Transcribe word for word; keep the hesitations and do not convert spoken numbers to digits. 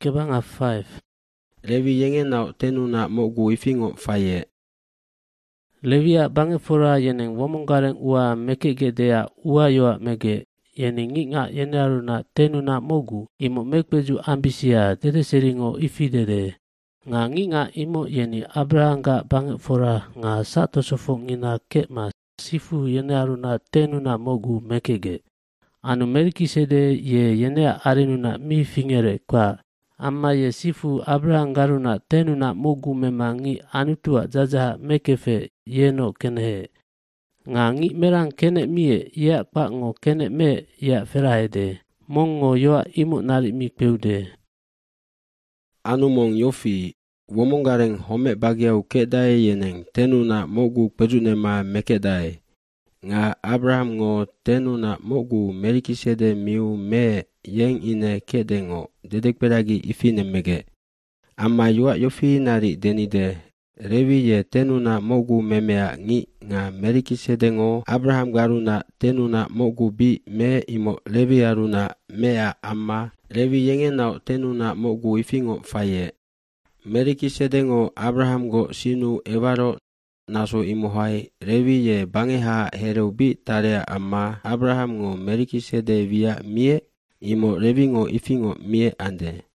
Kebanga five. Levi yengen nau tenu na mogu ifingo faye. Levia bange fora yeneng womongkareng ua mekege dea ua yoa mege. Yeneng nginga yenaruna tenu na mogu imo mekpeju ambisia dede seringo ifidede. Nga nginga imo yeni Abrahanga bange fora nga sato sofong ngina kekma sifu yenaruna tenu na mogu mekege. Anu Melkisede ye yenea arinuna mi fingere kwa. Amma ye sifu Abraham garuna tenu na mogu memangi anutua jajaha mekefe yeno kenehe. Nga ngi merang kene mie ya kwa ngo kene me ya ferahede. Mongo yoa imu nari mi peude. Anu mong yofi, womongareng home bagiau kedae yeneng tenu na mogu pejunema mekedae. Nga Abraham ngo tenu na mogu Melkisede miu me yeng ine kedengo dedek pedagi ifine mege. Amma yua yofi nari denide. Levi ye tenu na mogu memea ngi nga Melkisede ngo Abraham garuna tenu na mogu bi me imo Levi aruna mea amma Levi yengen nau tenu na mogu ifingo faye. Melkisede ngo Abraham go sinu evaro naso imohai Levi ye bangeha hereu bi tarea amma Abraham ngo Melkisede via mie imo Levi ngo ifingo mie ande.